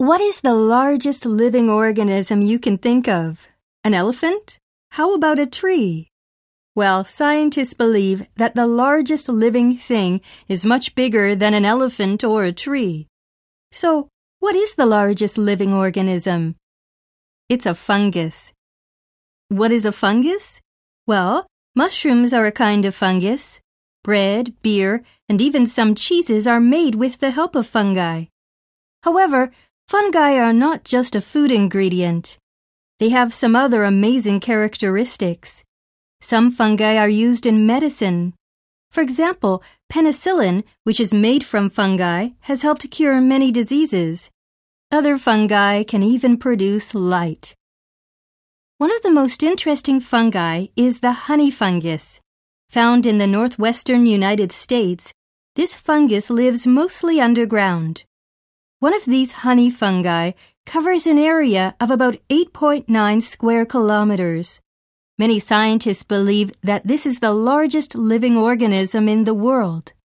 What is the largest living organism you can think of? An elephant? How about a tree? Well, scientists believe that the largest living thing is much bigger than an elephant or a tree. So, what is the largest living organism? It's a fungus. What is a fungus? Well, mushrooms are a kind of fungus. Bread, beer, and even some cheeses are made with the help of fungi. However, fungi are not just a food ingredient. They have some other amazing characteristics. Some fungi are used in medicine. For example, penicillin, which is made from fungi, has helped cure many diseases. Other fungi can even produce light. One of the most interesting fungi is the honey fungus. Found in the northwestern United States, this fungus lives mostly underground. One of these honey fungi covers an area of about 8.9 square kilometers. Many scientists believe that this is the largest living organism in the world.